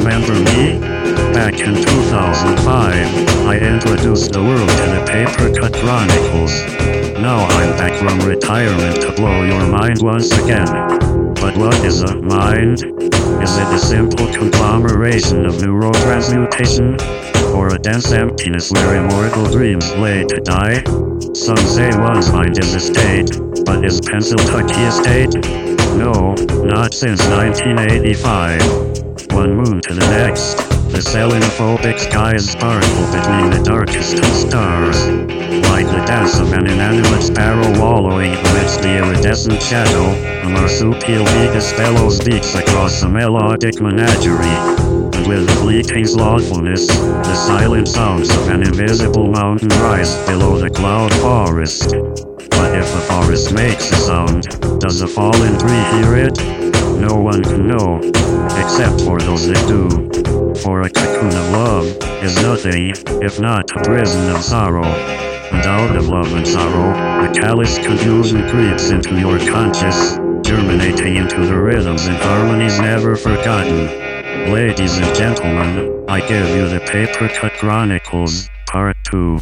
remember me? Back in 2005, I introduced the world to the Paper Cut Chronicles. Now I'm back from retirement to blow your mind once again. But what is a mind? Is it a simple conglomeration of neurotransmutation? Or a dense emptiness where immortal dreams lay to die? Some say one's mind is a state, but is Pennsylvania a state? No, not since 1985. One moon to the next, the selenophobic skies sparkle between the darkest of stars. Like the dance of an inanimate sparrow wallowing amidst the iridescent shadow, a marsupial Vegas bellows beats across a melodic menagerie. And with fleeting slothfulness, the silent sounds of an invisible mountain rise below the cloud forest. But if the forest makes a sound, does a fallen tree hear it? No one can know, except for those that do. For a cocoon of love is nothing, if not a prison of sorrow. And out of love and sorrow, a callous confusion creeps into your conscious, germinating into the rhythms and harmonies never forgotten. Ladies and gentlemen, I give you the Paper Cut Chronicles, Part 2.